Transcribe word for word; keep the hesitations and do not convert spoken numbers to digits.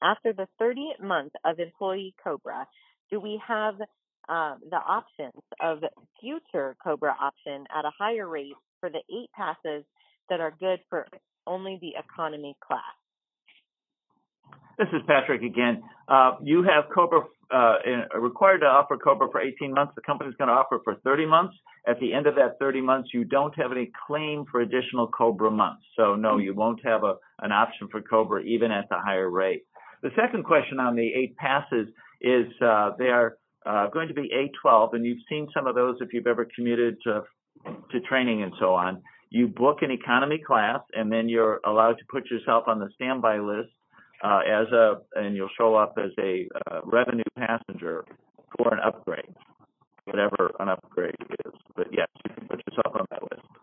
after the thirtieth month of employee COBRA, do we have uh, the options of future COBRA option at a higher rate for the eight passes that are good for only the economy class? This is Patrick again. Uh, you have COBRA uh, required to offer COBRA for eighteen months. The company's going to offer for thirty months. At the end of that thirty months, you don't have any claim for additional COBRA months. So no, you won't have a, an option for COBRA even at the higher rate. The second question on the eight passes is uh, they are uh, going to be A twelve, and you've seen some of those if you've ever commuted to, to training and so on. You book an economy class, and then you're allowed to put yourself on the standby list Uh, as a, and you'll show up as a uh, revenue passenger for an upgrade, whatever an upgrade is. But yes, you can put yourself on that list.